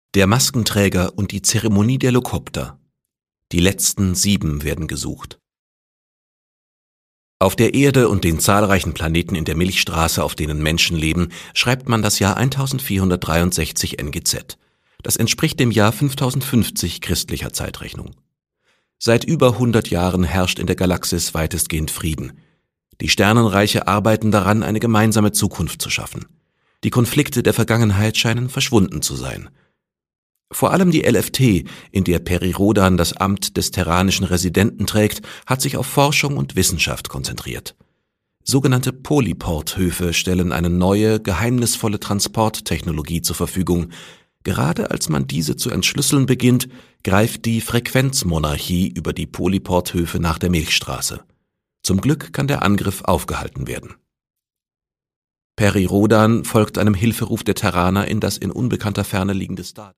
Der Maskenträger und die Zeremonie der Lokopter. Die letzten 7 werden gesucht. Auf der Erde und den zahlreichen Planeten in der Milchstraße, auf denen Menschen leben, schreibt man das Jahr 1463 NGZ. Das entspricht dem Jahr 5050 christlicher Zeitrechnung. Seit über 100 Jahren herrscht in der Galaxis weitestgehend Frieden. Die Sternenreiche arbeiten daran, eine gemeinsame Zukunft zu schaffen. Die Konflikte der Vergangenheit scheinen verschwunden zu sein. Vor allem die LFT, in der Peri Rhodan das Amt des terranischen Residenten trägt, hat sich auf Forschung und Wissenschaft konzentriert. Sogenannte Polyporthöfe stellen eine neue, geheimnisvolle Transporttechnologie zur Verfügung. Gerade als man diese zu entschlüsseln beginnt, greift die Frequenzmonarchie über die Polyporthöfe nach der Milchstraße. Zum Glück kann der Angriff aufgehalten werden. Peri Rhodan folgt einem Hilferuf der Terraner in das in unbekannter Ferne liegende Star.